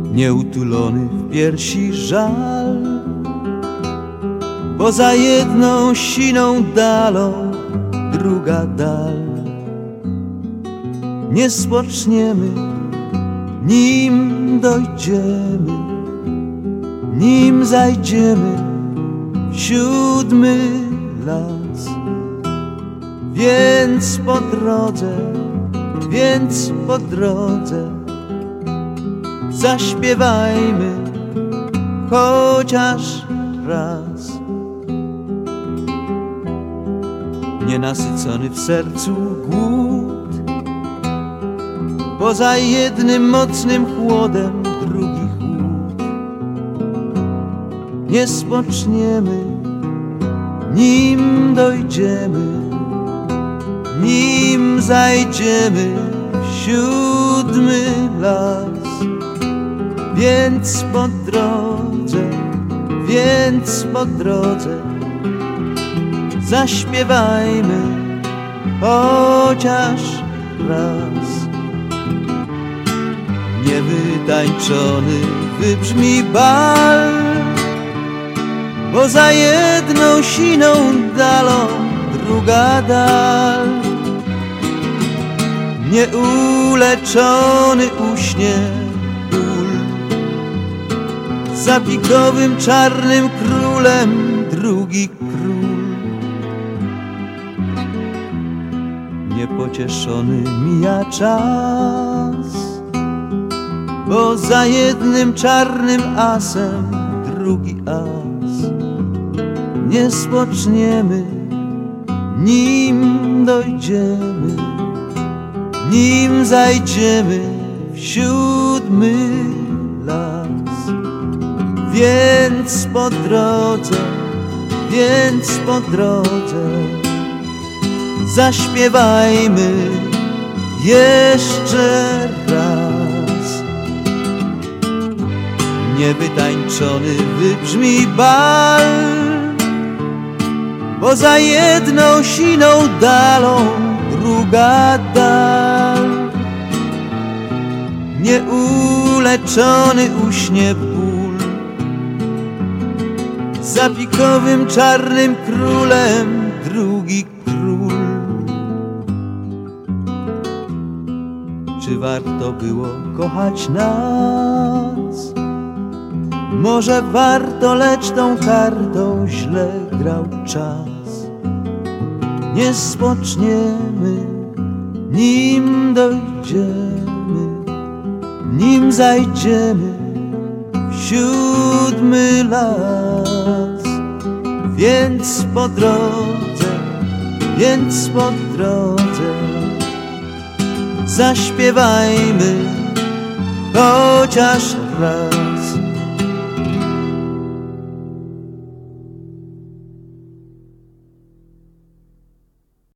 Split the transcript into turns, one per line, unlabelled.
Nieutulony w piersi żal, bo za jedną siną dalą druga dal. Nie spoczniemy, nim dojdziemy, nim zajdziemy w siódmy las. Więc po drodze zaśpiewajmy chociaż raz. Nienasycony w sercu głód, poza jednym mocnym chłodem drugi chłód. Nie spoczniemy, nim dojdziemy, nim zajdziemy w siódmy las. Więc po drodze zaśpiewajmy chociaż raz. Niewytańczony wybrzmi bal, bo za jedną siną dalą druga dal. Nieuleczony uśnie ból, za pikowym czarnym królem drugi król. Niepocieszony mija czas, bo za jednym czarnym asem drugi as. Nie spoczniemy, nim dojdziemy, nim zajdziemy w siódmy las. Więc po drodze zaśpiewajmy jeszcze raz. Niewytańczony wybrzmi bal, bo za jedną siną dalą druga dal. Nieuleczony uśnie ból, za pikowym czarnym królem drugi król. Czy warto było kochać nas? Może warto, lecz tą kartą źle grał czas. Nie spoczniemy, nim dojdziemy, nim zajdziemy w siódmy las. Więc po drodze zaśpiewajmy chociaż raz.